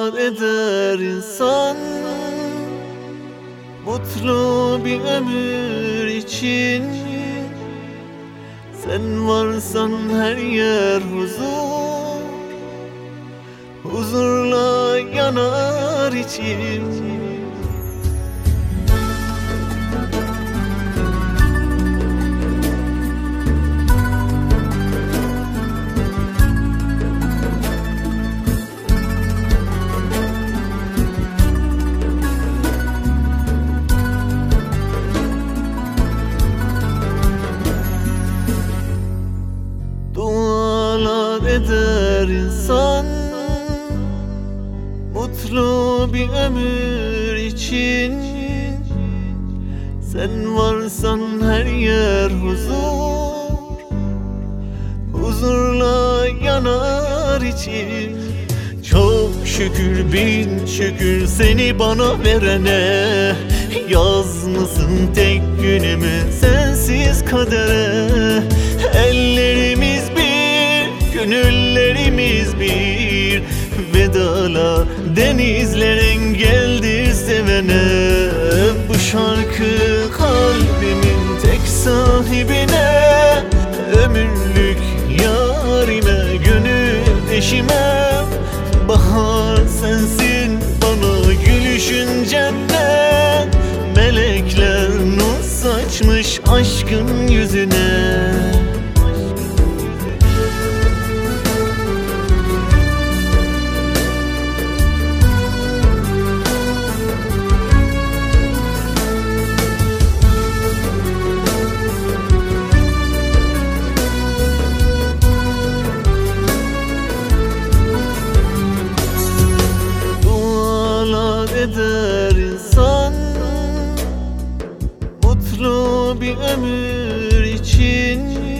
Dualar eder insan, mutlu bir ömür için. Sen varsan her yer huzur, huzurla yanar içim. Dualar eder insan, mutlu bir ömür için. Sen varsan her yer huzur, huzurla yanar içim. Çok şükür bin şükür seni bana verene, yazmasın tek günümü sensiz kadere. Ellerimiz bir, gönüllerimiz bir, vedala denizler engeldir sevene. Bu şarkı kalbimin tek sahibine, ömürlük yarime, gönül eşime. Bahar sensin bana, gülüşün cennet, melekler nur saçmış aşkın yüzüne. Eder insan, mutlu bir ömür için.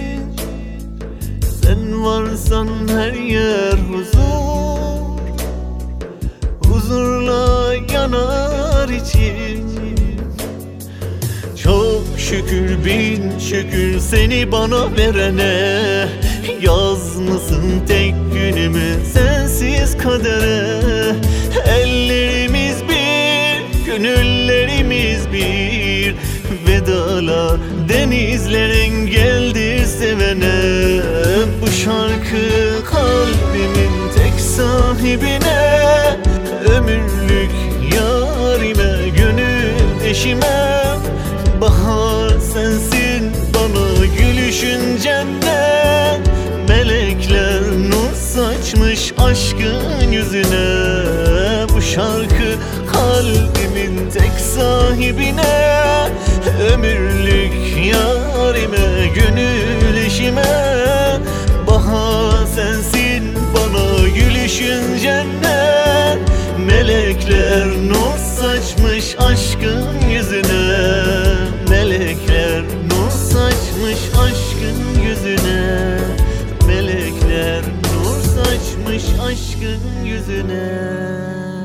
Sen varsan her yer huzur, huzurla yanar içim. Çok şükür bin şükür seni bana verene, yazmasın tek günümü sensiz kadere. Ellerimiz bir, gönüllerimiz bir, vedalar denizler engeldir sevene. Bu şarkı kalbimin tek sahibine, ömürlük yarime, gönül eşime. Bahar sensin bana, gülüşün cennet, melekler nur saçmış aşkın yüzüne. Bu şarkı kalbimin tek sahibine, ömürlük yarime, gönül eşime. Bahar sensin bana, gülüşün cennet, melekler nur saçmış aşkın yüzüne. Melekler nur saçmış aşkın yüzüne. Melekler nur saçmış aşkın yüzüne.